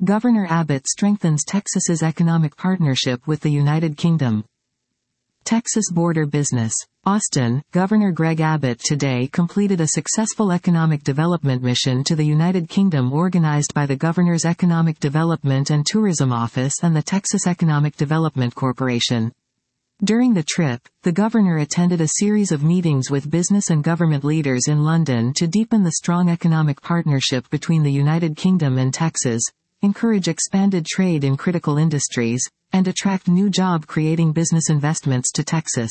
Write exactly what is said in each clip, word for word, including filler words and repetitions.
Governor Abbott strengthens Texas's economic partnership with the United Kingdom. Texas border business. Austin, Governor Greg Abbott today completed a successful economic development mission to the United Kingdom organized by the Governor's Economic Development and Tourism Office and the Texas Economic Development Corporation. During the trip, the governor attended a series of meetings with business and government leaders in London to deepen the strong economic partnership between the United Kingdom and Texas, encourage expanded trade in critical industries, and attract new job-creating business investments to Texas.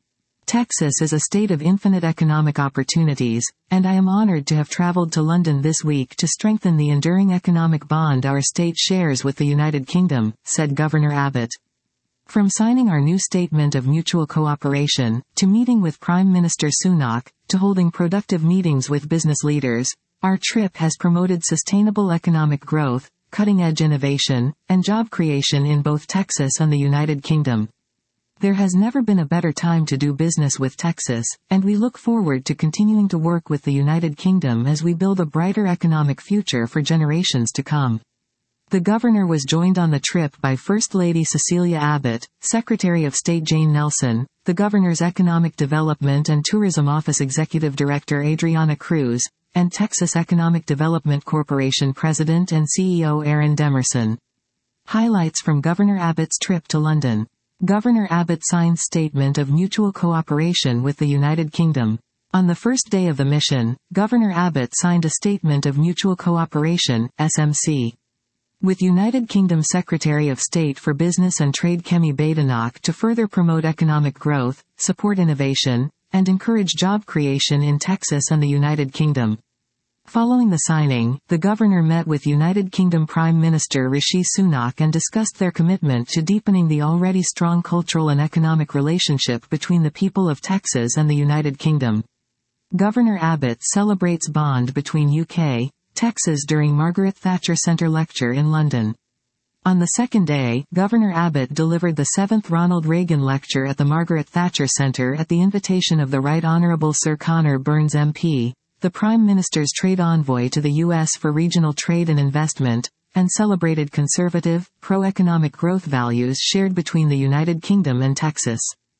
Texas is a state of infinite economic opportunities, and I am honored to have traveled to London this week to strengthen the enduring economic bond our state shares with the United Kingdom, said Governor Abbott. From signing our new statement of mutual cooperation, to meeting with Prime Minister Sunak, to holding productive meetings with business leaders, our trip has promoted sustainable economic growth, cutting-edge innovation, and job creation in both Texas and the United Kingdom. There has never been a better time to do business with Texas, and we look forward to continuing to work with the United Kingdom as we build a brighter economic future for generations to come. The governor was joined on the trip by First Lady Cecilia Abbott, Secretary of State Jane Nelson, the governor's Economic Development and Tourism Office Executive Director Adriana Cruz, and Texas Economic Development Corporation President and C E O Aaron Demerson. Highlights from Governor Abbott's trip to London. Governor Abbott signed Statement of Mutual Cooperation with the United Kingdom. On the first day of the mission, Governor Abbott signed a Statement of Mutual Cooperation, S M C, with United Kingdom Secretary of State for Business and Trade Kemi Badenoch to further promote economic growth, support innovation, and encourage job creation in Texas and the United Kingdom. Following the signing, the governor met with United Kingdom Prime Minister Rishi Sunak and discussed their commitment to deepening the already strong cultural and economic relationship between the people of Texas and the United Kingdom. Governor Abbott celebrates bond between U K, Texas during Margaret Thatcher Centre Lecture in London. On the second day, Governor Abbott delivered the seventh Ronald Reagan Lecture at the Margaret Thatcher Centre at the invitation of the Right Honourable Sir Conor Burns M P, the Prime Minister's trade envoy to the U S for regional trade and investment, and celebrated conservative, pro-economic growth values shared between the United Kingdom and Texas.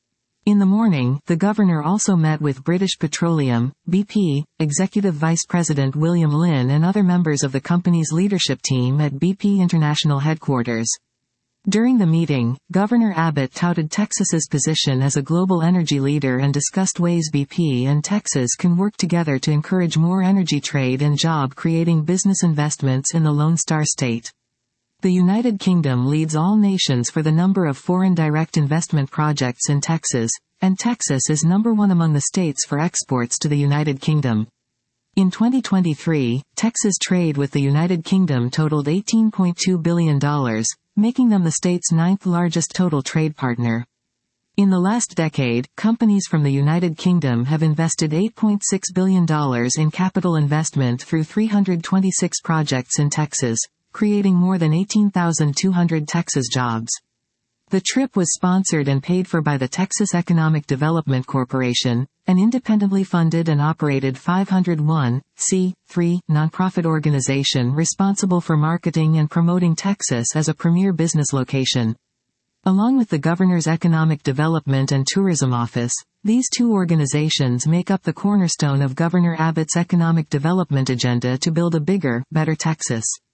In the morning, the governor also met with British Petroleum, B P, Executive Vice President William Lynn and other members of the company's leadership team at B P International Headquarters. During the meeting, Governor Abbott touted Texas's position as a global energy leader and discussed ways B P and Texas can work together to encourage more energy trade and job-creating business investments in the Lone Star State. The United Kingdom leads all nations for the number of foreign direct investment projects in Texas, and Texas is number one among the states for exports to the United Kingdom. In twenty twenty-three, Texas trade with the United Kingdom totaled eighteen point two billion dollars, making them the state's ninth largest total trade partner. In the last decade, companies from the United Kingdom have invested eight point six billion dollars in capital investment through three hundred twenty-six projects in Texas, creating more than eighteen thousand two hundred Texas jobs. The trip was sponsored and paid for by the Texas Economic Development Corporation, an independently funded and operated five oh one c three nonprofit organization responsible for marketing and promoting Texas as a premier business location. Along with the Governor's Economic Development and Tourism Office, these two organizations make up the cornerstone of Governor Abbott's economic development agenda to build a bigger, better Texas.